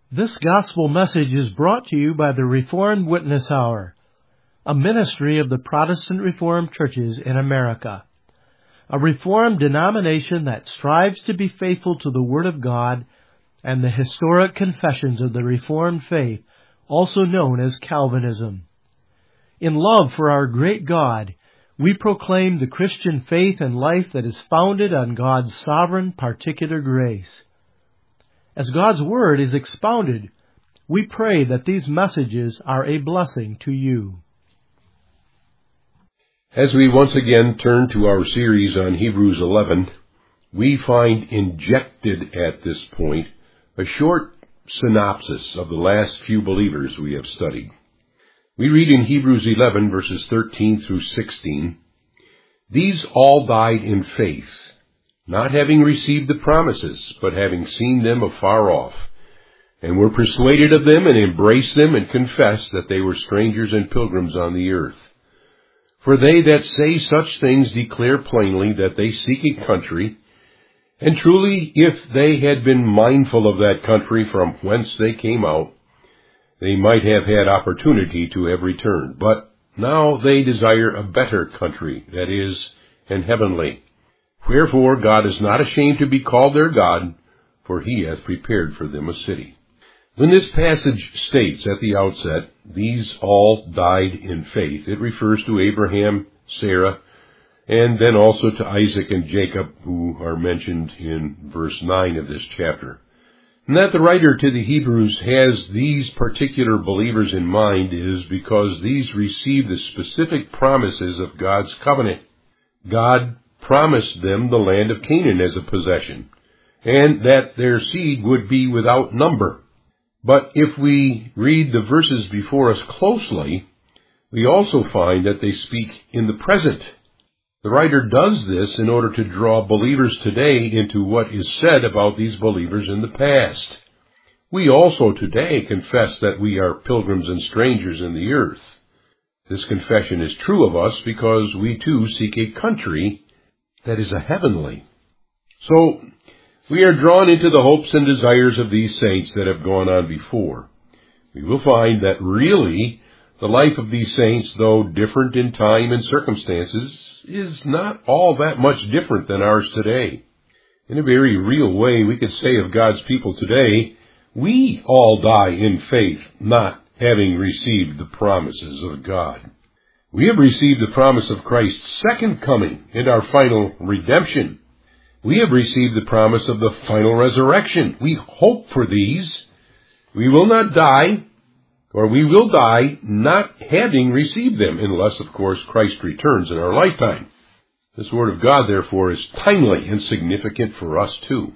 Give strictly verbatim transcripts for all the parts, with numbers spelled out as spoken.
This gospel message is brought to you by the Reformed Witness Hour, a ministry of the Protestant Reformed churches in America, a Reformed denomination that strives to be faithful to the Word of God and the historic confessions of the Reformed faith, also known as Calvinism. In love for our great God, we proclaim the Christian faith and life that is founded on God's sovereign particular grace. As God's Word is expounded, we pray that these messages are a blessing to you. As we once again turn to our series on Hebrews eleven, we find injected at this point a short synopsis of the last few believers we have studied. We read in Hebrews eleven, verses thirteen through sixteen, "These all died in faith, not having received the promises, but having seen them afar off, and were persuaded of them, and embraced them, and confessed that they were strangers and pilgrims on the earth. For they that say such things declare plainly that they seek a country, and truly if they had been mindful of that country from whence they came out, they might have had opportunity to have returned. But now they desire a better country, that is, an heavenly. Wherefore God is not ashamed to be called their God, for he hath prepared for them a city." When this passage states at the outset, "These all died in faith," it refers to Abraham, Sarah, and then also to Isaac and Jacob, who are mentioned in verse nine of this chapter. And that the writer to the Hebrews has these particular believers in mind is because these received the specific promises of God's covenant. God promised them the land of Canaan as a possession, and that their seed would be without number. But if we read the verses before us closely, we also find that they speak in the present. The writer does this in order to draw believers today into what is said about these believers in the past. We also today confess that we are pilgrims and strangers in the earth. This confession is true of us because we too seek a country that is a heavenly. So, we are drawn into the hopes and desires of these saints that have gone on before. We will find that really the life of these saints, though different in time and circumstances, is not all that much different than ours today. In a very real way, we could say of God's people today, we all die in faith, not having received the promises of God. We have received the promise of Christ's second coming and our final redemption. We have received the promise of the final resurrection. We hope for these. We will not die, or we will die not having received them, unless, of course, Christ returns in our lifetime. This Word of God, therefore, is timely and significant for us, too.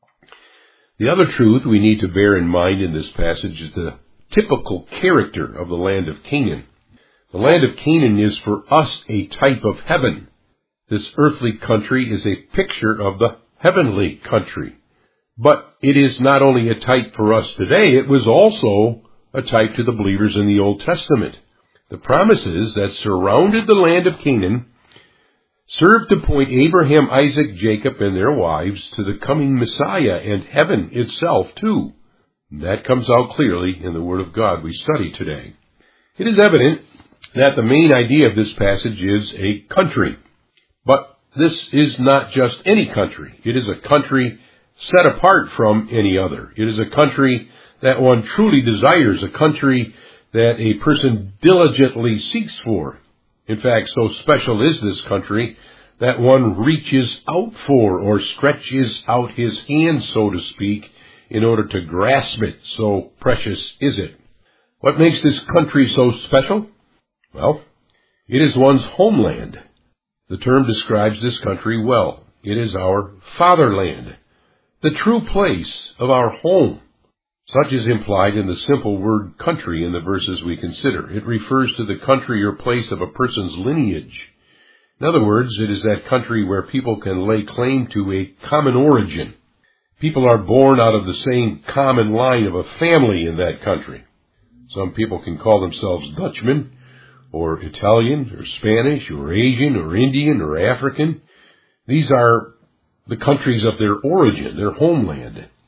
The other truth we need to bear in mind in this passage is the typical character of the land of Canaan. The land of Canaan is for us a type of heaven. This earthly country is a picture of the heavenly country. But it is not only a type for us today, it was also a type to the believers in the Old Testament. The promises that surrounded the land of Canaan served to point Abraham, Isaac, Jacob, and their wives to the coming Messiah and heaven itself, too. That comes out clearly in the Word of God we study today. It is evident that the main idea of this passage is a country. But this is not just any country. It is a country set apart from any other. It is a country that one truly desires, a country that a person diligently seeks for. In fact, so special is this country that one reaches out for or stretches out his hand, so to speak, in order to grasp it. So precious is it. What makes this country so special? Well, it is one's homeland. The term describes this country well. It is our fatherland, the true place of our home. Such is implied in the simple word country in the verses we consider. It refers to the country or place of a person's lineage. In other words, it is that country where people can lay claim to a common origin. People are born out of the same common line of a family in that country. Some people can call themselves Dutchmen, or Italian, or Spanish, or Asian, or Indian, or African. These are the countries of their origin, their homeland.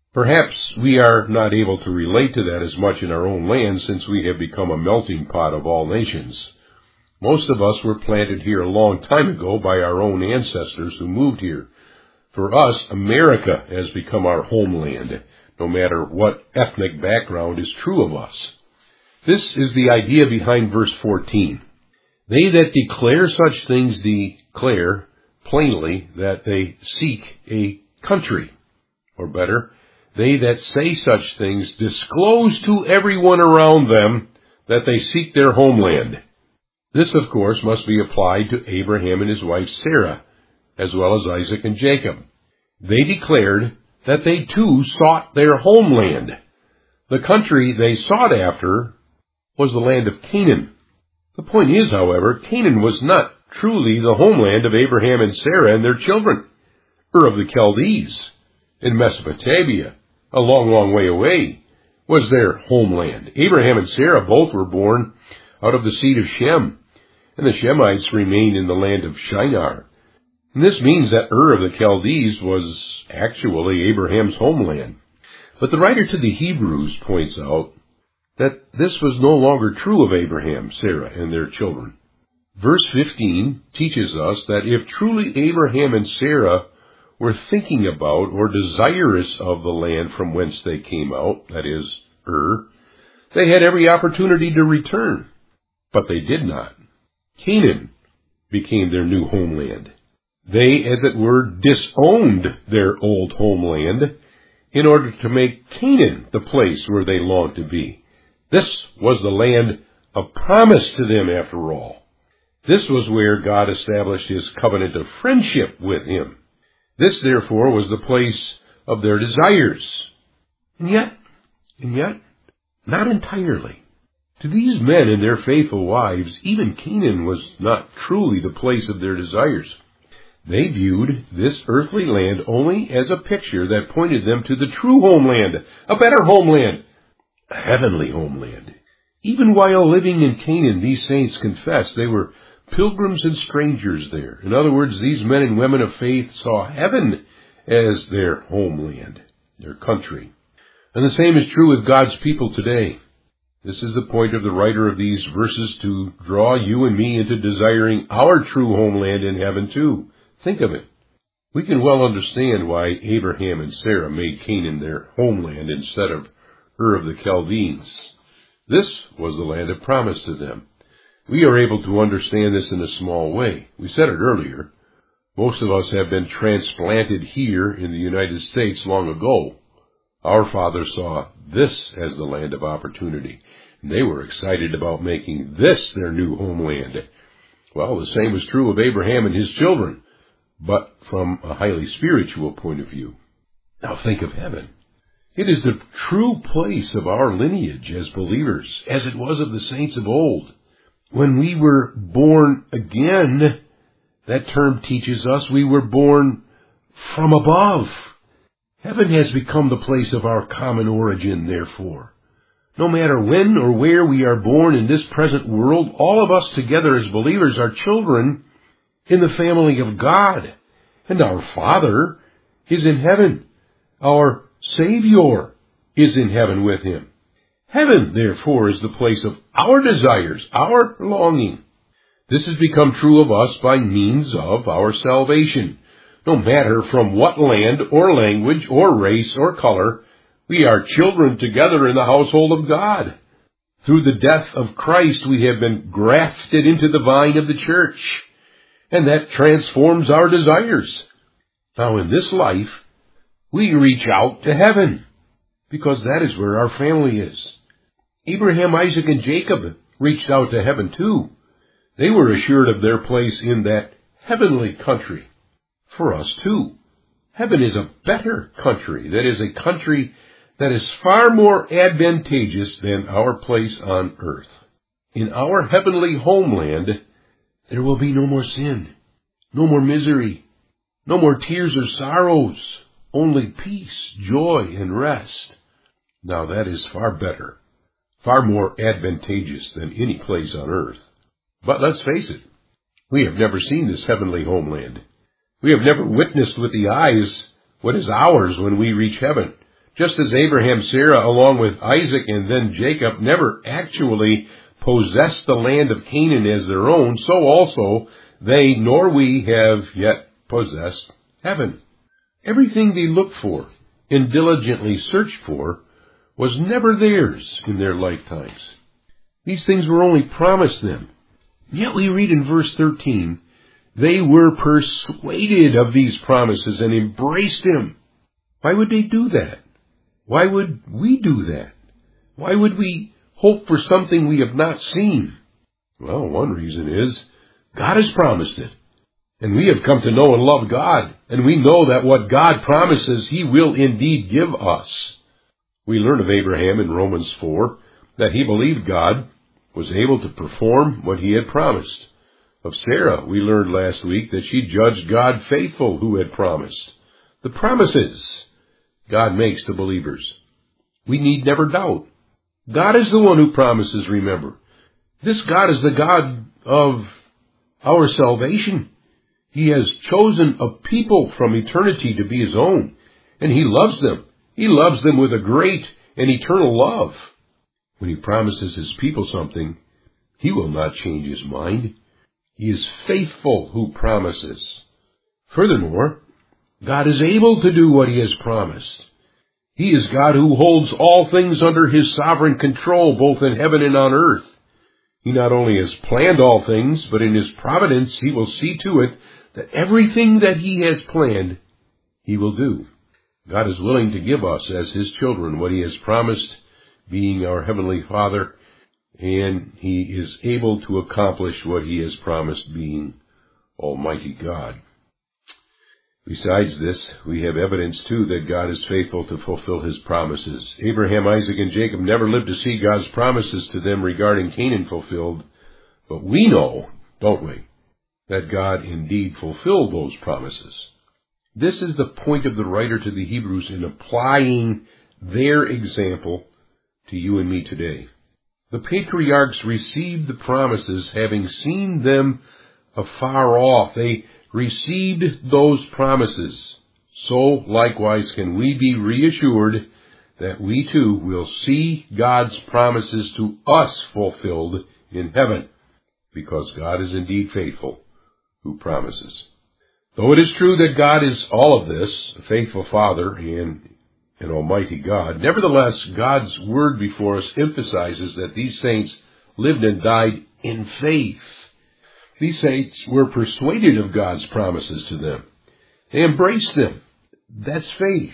Perhaps we are not able to relate to that as much in our own land since we have become a melting pot of all nations. Most of us were planted here a long time ago by our own ancestors who moved here. For us, America has become our homeland, no matter what ethnic background is true of us. This is the idea behind verse fourteen. They that declare such things declare plainly that they seek a country. Or better, they that say such things disclose to everyone around them that they seek their homeland. This, of course, must be applied to Abraham and his wife Sarah, as well as Isaac and Jacob. They declared that they too sought their homeland. The country they sought after was the land of Canaan. The point is, however, Canaan was not truly the homeland of Abraham and Sarah and their children. Ur of the Chaldees, in Mesopotamia, a long, long way away, was their homeland. Abraham and Sarah both were born out of the seed of Shem, and the Shemites remained in the land of Shinar. And this means that Ur of the Chaldees was actually Abraham's homeland. But the writer to the Hebrews points out that this was no longer true of Abraham, Sarah, and their children. Verse fifteen teaches us that if truly Abraham and Sarah were thinking about or desirous of the land from whence they came out, that is, Ur, they had every opportunity to return. But they did not. Canaan became their new homeland. They, as it were, disowned their old homeland in order to make Canaan the place where they longed to be. This was the land of promise to them, after all. This was where God established his covenant of friendship with him. This, therefore, was the place of their desires. And yet, and yet, not entirely. To these men and their faithful wives, even Canaan was not truly the place of their desires. They viewed this earthly land only as a picture that pointed them to the true homeland, a better homeland, a heavenly homeland. Even while living in Canaan, these saints confessed they were pilgrims and strangers there. In other words, these men and women of faith saw heaven as their homeland, their country. And the same is true with God's people today. This is the point of the writer of these verses, to draw you and me into desiring our true homeland in heaven too. Think of it. We can well understand why Abraham and Sarah made Canaan their homeland instead of Ur of the Chaldees. This was the land of promise to them. We are able to understand this in a small way. We said it earlier. Most of us have been transplanted here in the United States long ago. Our fathers saw this as the land of opportunity, and they were excited about making this their new homeland. Well, the same was true of Abraham and his children, but from a highly spiritual point of view. Now think of heaven. It is the true place of our lineage as believers, as it was of the saints of old. When we were born again, that term teaches us we were born from above. Heaven has become the place of our common origin, therefore. No matter when or where we are born in this present world, all of us together as believers are children in the family of God. And our Father is in heaven. Our Savior is in heaven with him. Heaven, therefore, is the place of our desires, our longing. This has become true of us by means of our salvation. No matter from what land or language or race or color, we are children together in the household of God. Through the death of Christ, we have been grafted into the vine of the church, and that transforms our desires. Now, in this life, we reach out to heaven, because that is where our family is. Abraham, Isaac, and Jacob reached out to heaven too. They were assured of their place in that heavenly country. For us too, heaven is a better country. That is a country that is far more advantageous than our place on earth. In our heavenly homeland, there will be no more sin, no more misery, no more tears or sorrows, only peace, joy, and rest. Now that is far better, far more advantageous than any place on earth. But let's face it, we have never seen this heavenly homeland. We have never witnessed with the eyes what is ours when we reach heaven. Just as Abraham, Sarah, along with Isaac and then Jacob, never actually possessed the land of Canaan as their own, so also they nor we have yet possessed heaven. Everything they looked for and diligently searched for was never theirs in their lifetimes. These things were only promised them. Yet we read in verse thirteen, they were persuaded of these promises and embraced him. Why would they do that? Why would we do that? Why would we hope for something we have not seen? Well, one reason is God has promised it. And we have come to know and love God, and we know that what God promises, He will indeed give us. We learn of Abraham in Romans four that he believed God was able to perform what He had promised. Of Sarah, we learned last week that she judged God faithful who had promised. The promises God makes to believers, we need never doubt. God is the one who promises, remember. This God is the God of our salvation. He has chosen a people from eternity to be His own, and He loves them. He loves them with a great and eternal love. When He promises His people something, He will not change His mind. He is faithful who promises. Furthermore, God is able to do what He has promised. He is God who holds all things under His sovereign control, both in heaven and on earth. He not only has planned all things, but in His providence He will see to it that everything that He has planned, He will do. God is willing to give us, as His children, what He has promised, being our Heavenly Father, and He is able to accomplish what He has promised, being Almighty God. Besides this, we have evidence, too, that God is faithful to fulfill His promises. Abraham, Isaac, and Jacob never lived to see God's promises to them regarding Canaan fulfilled, but we know, don't we, that God indeed fulfilled those promises. This is the point of the writer to the Hebrews in applying their example to you and me today. The patriarchs received the promises having seen them afar off. They received those promises. So likewise can we be reassured that we too will see God's promises to us fulfilled in heaven, because God is indeed faithful who promises. Though it is true that God is all of this, a faithful Father and an almighty God, nevertheless, God's word before us emphasizes that these saints lived and died in faith. These saints were persuaded of God's promises to them. They embraced them. That's faith.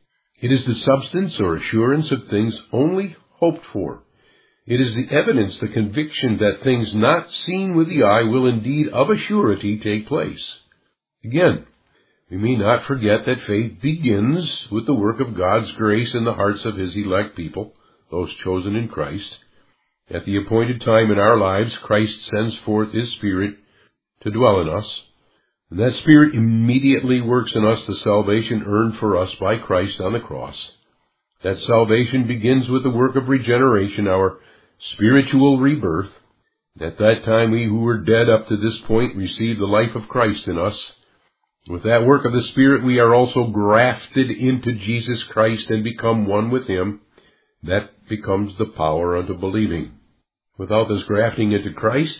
It is the substance or assurance of things only hoped for. It is the evidence, the conviction that things not seen with the eye will indeed of a surety take place. Again, we may not forget that faith begins with the work of God's grace in the hearts of His elect people, those chosen in Christ. At the appointed time in our lives, Christ sends forth His Spirit to dwell in us. And that Spirit immediately works in us the salvation earned for us by Christ on the cross. That salvation begins with the work of regeneration, our spiritual rebirth. At that time, we who were dead up to this point received the life of Christ in us. With that work of the Spirit, we are also grafted into Jesus Christ and become one with Him. That becomes the power unto believing. Without this grafting into Christ,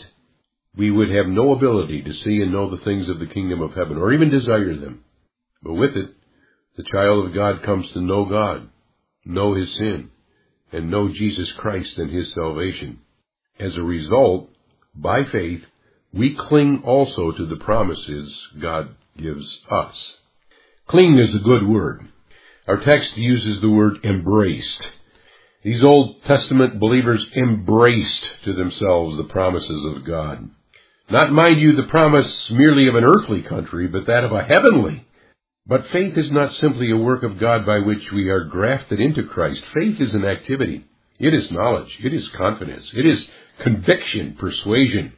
we would have no ability to see and know the things of the kingdom of heaven, or even desire them. But with it, the child of God comes to know God, know his sin, and know Jesus Christ and His salvation. As a result, by faith, we cling also to the promises God gives us. Cling is a good word. Our text uses the word embraced. These Old Testament believers embraced to themselves the promises of God. Not, mind you, the promise merely of an earthly country, but that of a heavenly. But faith is not simply a work of God by which we are grafted into Christ. Faith is an activity. It is knowledge. It is confidence. It is conviction, persuasion.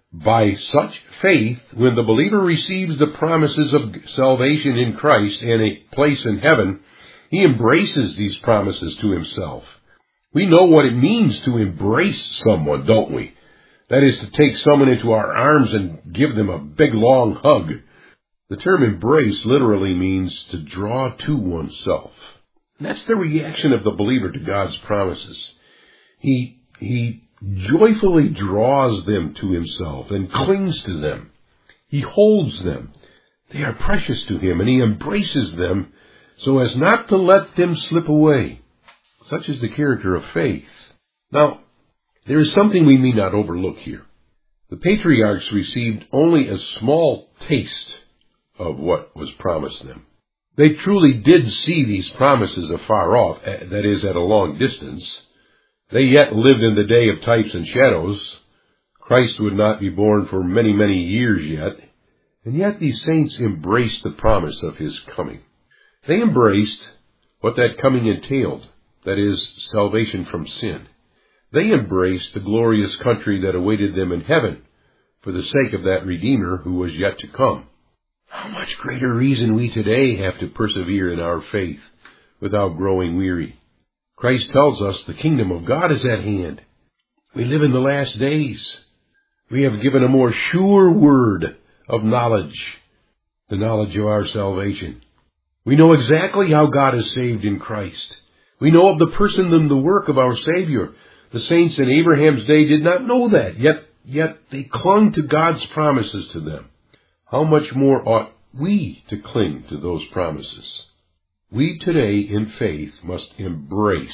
By such faith, when the believer receives the promises of salvation in Christ and a place in heaven, he embraces these promises to himself. We know what it means to embrace someone, don't we? That is to take someone into our arms and give them a big, long hug. The term embrace literally means to draw to oneself. And that's the reaction of the believer to God's promises. He, he joyfully draws them to himself and clings to them. He holds them. They are precious to him, and he embraces them so as not to let them slip away. Such is the character of faith. Now, there is something we may not overlook here. The patriarchs received only a small taste of what was promised them. They truly did see these promises afar off, that is, at a long distance. They yet lived in the day of types and shadows. Christ would not be born for many, many years yet. And yet these saints embraced the promise of his coming. They embraced what that coming entailed, that is, salvation from sin. They embraced the glorious country that awaited them in heaven for the sake of that Redeemer who was yet to come. How much greater reason we today have to persevere in our faith without growing weary. Christ tells us the kingdom of God is at hand. We live in the last days. We have given a more sure word of knowledge, the knowledge of our salvation. We know exactly how God is saved in Christ. We know of the person and the work of our Savior. The saints in Abraham's day did not know that, yet, yet they clung to God's promises to them. How much more ought we to cling to those promises? We today in faith must embrace,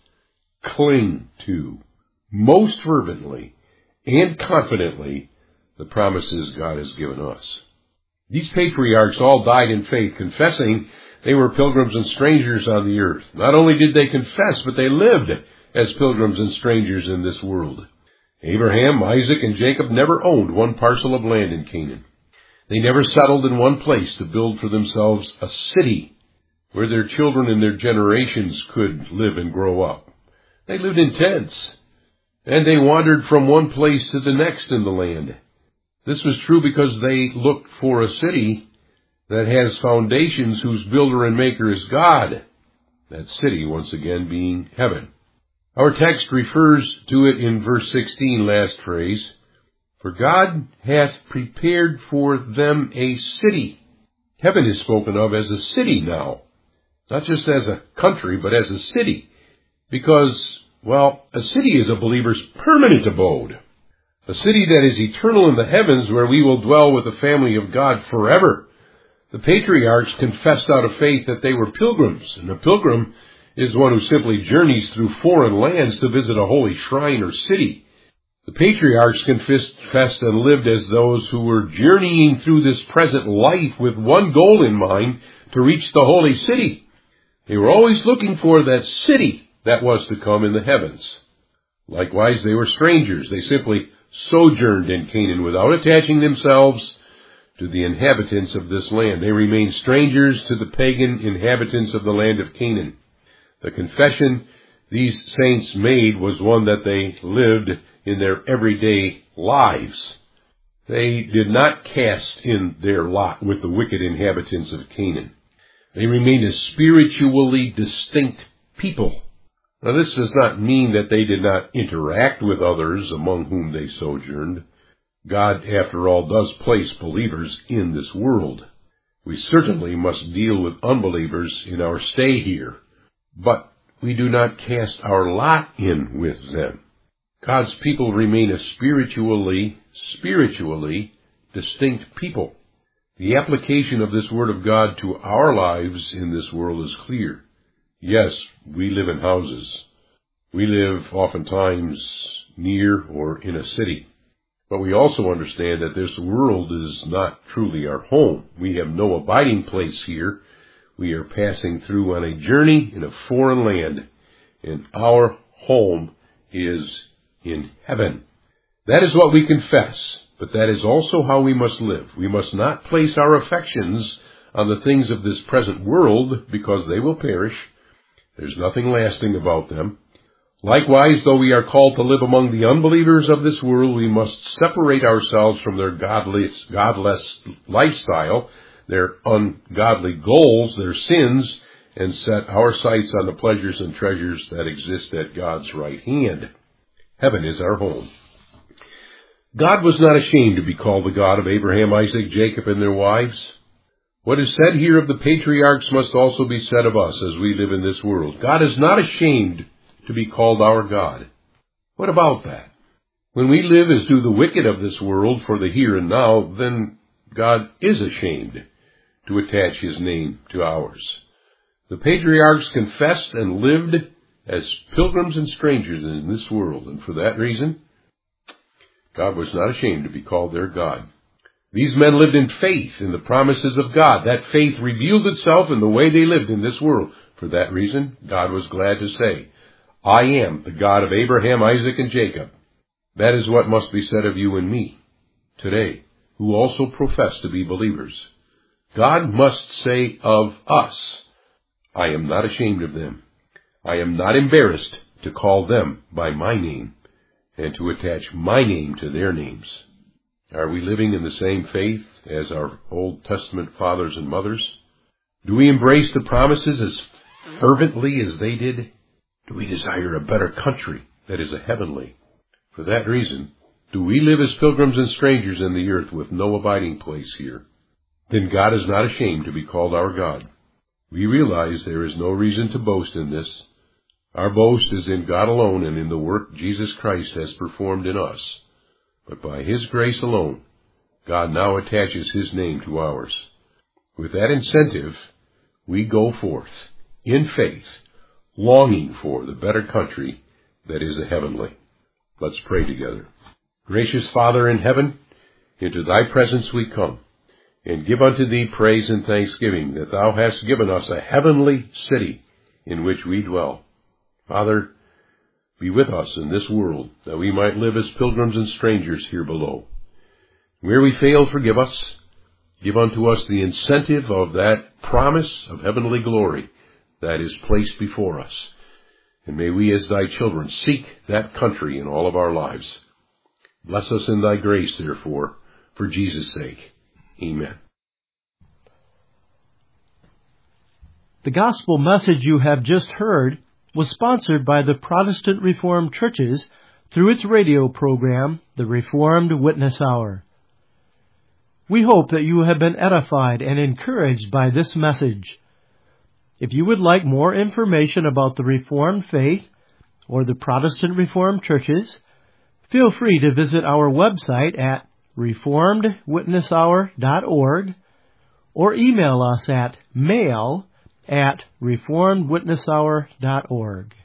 cling to, most fervently and confidently, the promises God has given us. These patriarchs all died in faith, confessing they were pilgrims and strangers on the earth. Not only did they confess, but they lived as pilgrims and strangers in this world. Abraham, Isaac, and Jacob never owned one parcel of land in Canaan. They never settled in one place to build for themselves a city where their children and their generations could live and grow up. They lived in tents, and they wandered from one place to the next in the land. This was true because they looked for a city that has foundations whose builder and maker is God, that city once again being heaven. Our text refers to it in verse sixteen, last phrase, for God hath prepared for them a city. Heaven is spoken of as a city now, not just as a country, but as a city, because, well, a city is a believer's permanent abode, a city that is eternal in the heavens where we will dwell with the family of God forever. The patriarchs confessed out of faith that they were pilgrims, and a pilgrim is one who simply journeys through foreign lands to visit a holy shrine or city. The patriarchs confessed and lived as those who were journeying through this present life with one goal in mind, to reach the holy city. They were always looking for that city that was to come in the heavens. Likewise, they were strangers. They simply sojourned in Canaan without attaching themselves to the inhabitants of this land. They remained strangers to the pagan inhabitants of the land of Canaan. The confession these saints made was one that they lived in their everyday lives. They did not cast in their lot with the wicked inhabitants of Canaan. They remained a spiritually distinct people. Now, this does not mean that they did not interact with others among whom they sojourned. God, after all, does place believers in this world. We certainly must deal with unbelievers in our stay here, but we do not cast our lot in with them. God's people remain a spiritually, spiritually distinct people. The application of this Word of God to our lives in this world is clear. Yes, we live in houses. We live oftentimes near or in a city. But we also understand that this world is not truly our home. We have no abiding place here. We are passing through on a journey in a foreign land, and our home is in heaven. That is what we confess, but that is also how we must live. We must not place our affections on the things of this present world, because they will perish. There's nothing lasting about them. Likewise, though we are called to live among the unbelievers of this world, we must separate ourselves from their godless, godless lifestyle, their ungodly goals, their sins, and set our sights on the pleasures and treasures that exist at God's right hand. Heaven is our home. God was not ashamed to be called the God of Abraham, Isaac, Jacob, and their wives. What is said here of the patriarchs must also be said of us as we live in this world. God is not ashamed to be called our God. What about that? When we live as do the wicked of this world for the here and now, then God is ashamed to attach his name to ours. The patriarchs confessed and lived as pilgrims and strangers in this world, and for that reason, God was not ashamed to be called their God. These men lived in faith in the promises of God. That faith revealed itself in the way they lived in this world. For that reason, God was glad to say, I am the God of Abraham, Isaac, and Jacob. That is what must be said of you and me today, who also profess to be believers. God must say of us, I am not ashamed of them. I am not embarrassed to call them by my name and to attach my name to their names. Are we living in the same faith as our Old Testament fathers and mothers? Do we embrace the promises as fervently as they did? Do we desire a better country that is a heavenly? For that reason, do we live as pilgrims and strangers in the earth with no abiding place here? Then God is not ashamed to be called our God. We realize there is no reason to boast in this. Our boast is in God alone and in the work Jesus Christ has performed in us. But by his grace alone, God now attaches his name to ours. With that incentive, we go forth in faith, longing for the better country that is a heavenly. Let's pray together. Gracious Father in heaven, into thy presence we come, and give unto thee praise and thanksgiving that thou hast given us a heavenly city in which we dwell. Father, be with us in this world, that we might live as pilgrims and strangers here below. Where we fail, forgive us. Give unto us the incentive of that promise of heavenly glory that is placed before us. And may we as thy children seek that country in all of our lives. Bless us in thy grace, therefore, for Jesus' sake. Amen. The gospel message you have just heard was sponsored by the Protestant Reformed Churches through its radio program, the Reformed Witness Hour. We hope that you have been edified and encouraged by this message. If you would like more information about the Reformed faith or the Protestant Reformed Churches, feel free to visit our website at reformed witness hour dot org or email us at mail at reformed witness hour dot org.